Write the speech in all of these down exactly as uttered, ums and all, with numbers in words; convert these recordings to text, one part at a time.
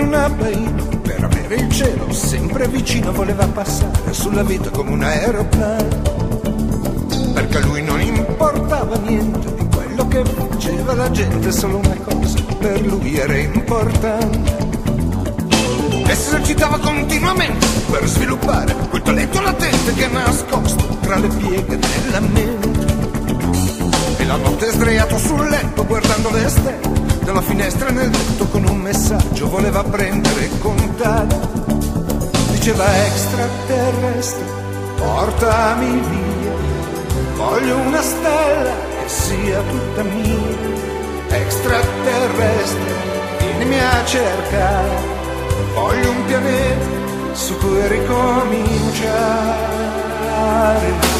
un abbaino per avere il cielo sempre vicino, voleva passare sulla vita come un aeroplano, perché a lui non importava niente di quello che faceva la gente, solo una cosa per lui era importante. E si esercitava continuamente per sviluppare quel talento latente che è nascosto tra le pieghe della mente. E la notte sdraiato sul letto guardando le stelle dalla finestra nel letto con un messaggio voleva prendere contatto. Diceva: extraterrestre, portami via, voglio una stella che sia tutta mia. Extraterrestre, vienimi a cercare, voglio un pianeta su cui ricominciare.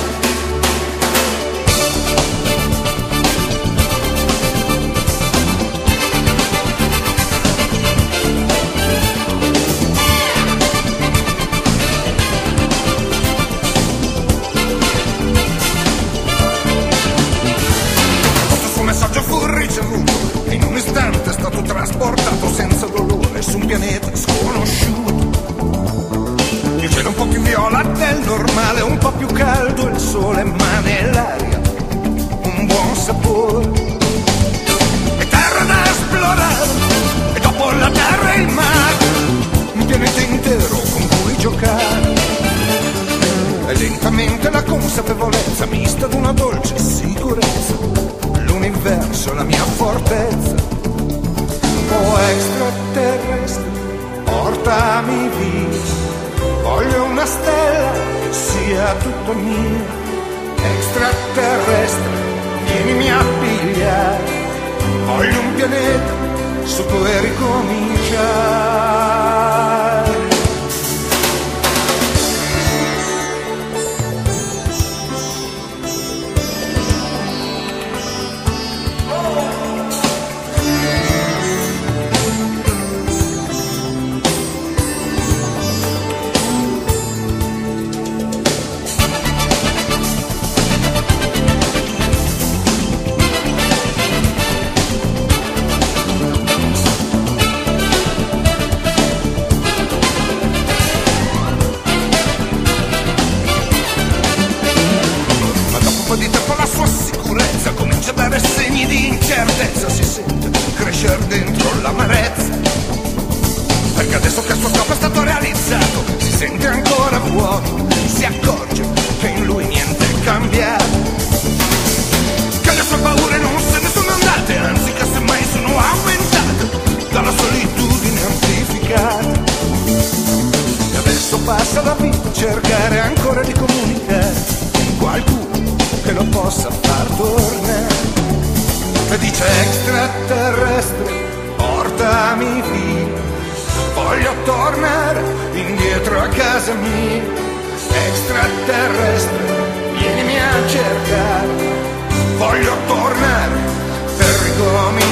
E in un istante è stato trasportato senza dolore su un pianeta sconosciuto. Il cielo un po' più viola del normale, un po' più caldo il sole, ma nell'aria un buon sapore. E terra da esplorare, e dopo la terra il mare, un pianeta intero con cui giocare. E lentamente la consapevolezza mista ad una dolce sicurezza, l'universo, la mia fortezza. Oh extraterrestre, portami via, voglio una stella che sia tutta mia. Extraterrestre, vienimi a pigliare, voglio un pianeta su cui ricominciare. Si sente crescere dentro l'amarezza, perché adesso che il suo scopo è stato realizzato si sente ancora vuoto, si accorge che in lui niente è cambiato, che le sue paure non se ne sono andate, anzi che semmai sono aumentate dalla solitudine amplificata. E adesso passa la vita a cercare ancora di comunicare con qualcuno che lo possa far tornare. E dice: extraterrestre, portami via, voglio tornare indietro a casa mia. Extraterrestre, vienimi a cercare, voglio tornare per ricominciare.